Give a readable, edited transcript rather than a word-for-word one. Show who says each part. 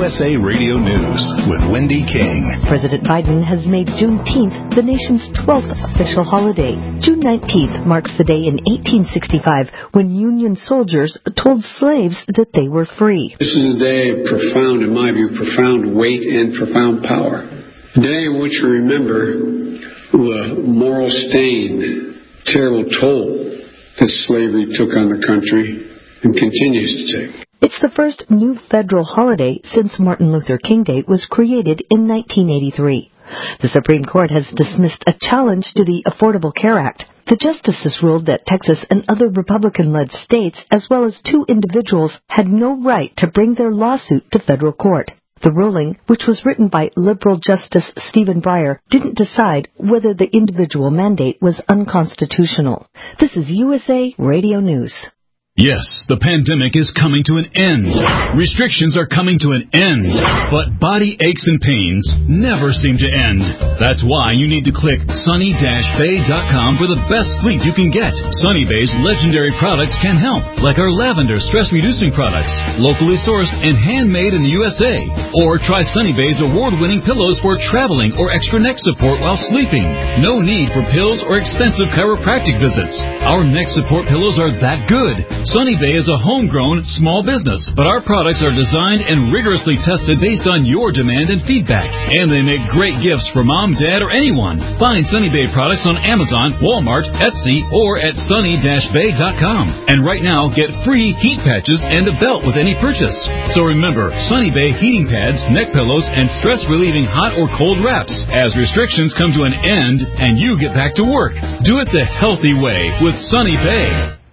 Speaker 1: USA Radio News with Wendy King.
Speaker 2: President Biden has made Juneteenth the nation's 12th official holiday. June 19th marks the day in 1865 when Union soldiers told slaves that they were free.
Speaker 3: This is a day of profound, in my view, profound weight and profound power. A day in which we remember the moral stain, terrible toll that slavery took on the country and continues to take.
Speaker 2: It's the first new federal holiday since Martin Luther King Day was created in 1983. The Supreme Court has dismissed a challenge to the Affordable Care Act. The justices ruled that Texas and other Republican-led states, as well as 2 individuals, had no right to bring their lawsuit to federal court. The ruling, which was written by liberal Justice Stephen Breyer, didn't decide whether the individual mandate was unconstitutional. This is USA Radio News.
Speaker 4: Yes, the pandemic is coming to an end. Restrictions are coming to an end. But body aches and pains never seem to end. That's why you need to click sunny-bay.com for the best sleep you can get. Sunny Bay's legendary products can help, like our lavender stress-reducing products, locally sourced and handmade in the USA. Or try Sunny Bay's award-winning pillows for traveling or extra neck support while sleeping. No need for pills or expensive chiropractic visits. Our neck support pillows are that good. Sunny Bay is a homegrown small business, but our products are designed and rigorously tested based on your demand and feedback. And they make great gifts for mom, dad, or anyone. Find Sunny Bay products on Amazon, Walmart, Etsy, or at sunny-bay.com. And right now, get free heat patches and a belt with any purchase. So remember, Sunny Bay heating pads, neck pillows, and stress-relieving hot or cold wraps as restrictions come to an end and you get back to work. Do it the healthy way with Sunny Bay.